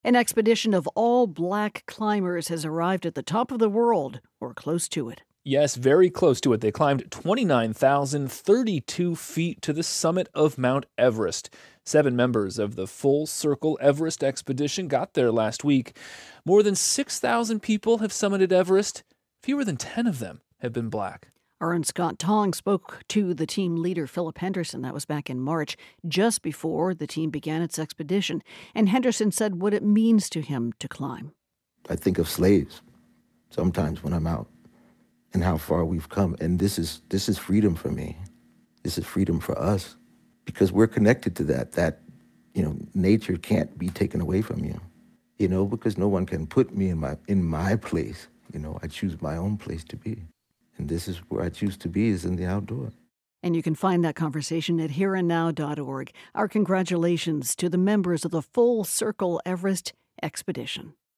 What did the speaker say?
An expedition of all black climbers has arrived at the top of the world, or close to it. Yes, very close to it. They climbed 29,032 feet to the summit of Mount Everest. 7 members of the Full Circle Everest expedition got there last week. More than 6,000 people have summited Everest. Fewer than 10 of them have been black. Our own Scott Tong spoke to the team leader, Philip Henderson. That was back in March, just before the team began its expedition. And Henderson said what it means to him to climb. I think of slaves sometimes when I'm out and how far we've come. And this is freedom for me. This is freedom for us because we're connected to that, nature can't be taken away from you, because no one can put me in my place. I choose my own place to be. And this is where I choose to be, is in the outdoors. And you can find that conversation at hereandnow.org. Our congratulations to the members of the Full Circle Everest expedition.